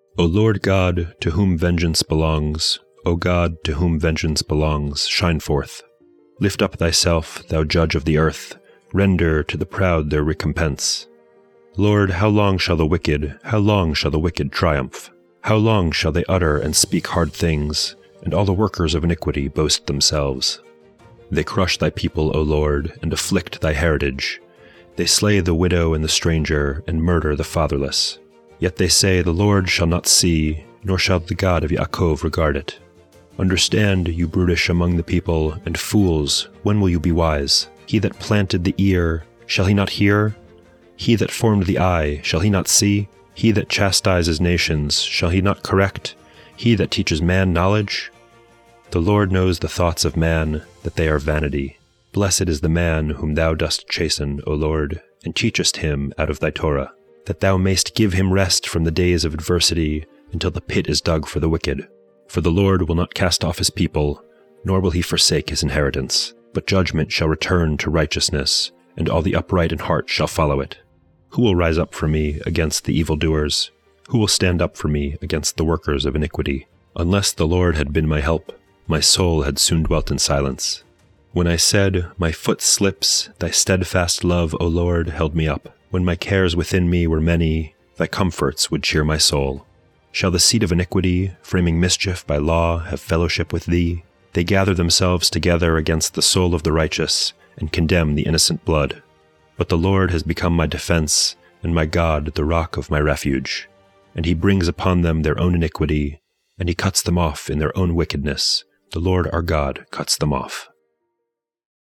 O Lord God, to whom vengeance belongs, O God, to whom vengeance belongs, shine forth. Lift up thyself, thou judge of the earth, render to the proud their recompense. Lord, how long shall the wicked triumph? How long shall they utter and speak hard things, and all the workers of iniquity boast themselves? They crush thy people, O Lord, and afflict thy heritage. They slay the widow and the stranger, and murder the fatherless. Yet they say, the Lord shall not see, nor shall the God of Yaakov regard it. Understand, you brutish among the people, and fools, when will you be wise? He that planted the ear, shall he not hear? He that formed the eye, shall he not see? He that chastises nations, shall he not correct? He that teaches man knowledge? The Lord knows the thoughts of man, that they are vanity. Blessed is the man whom thou dost chasten, O Lord, and teachest him out of thy Torah, that thou mayst give him rest from the days of adversity, until the pit is dug for the wicked. For the Lord will not cast off his people, nor will he forsake his inheritance, but judgment shall return to righteousness, and all the upright in heart shall follow it. Who will rise up for me against the evildoers? Who will stand up for me against the workers of iniquity? Unless the Lord had been my help, my soul had soon dwelt in silence. When I said, my foot slips, thy steadfast love, O Lord, held me up. When my cares within me were many, thy comforts would cheer my soul. Shall the seed of iniquity, framing mischief by law, have fellowship with thee? They gather themselves together against the soul of the righteous, and condemn the innocent blood. But the Lord has become my defense, and my God the rock of my refuge. And he brings upon them their own iniquity, and he cuts them off in their own wickedness. The Lord our God cuts them off.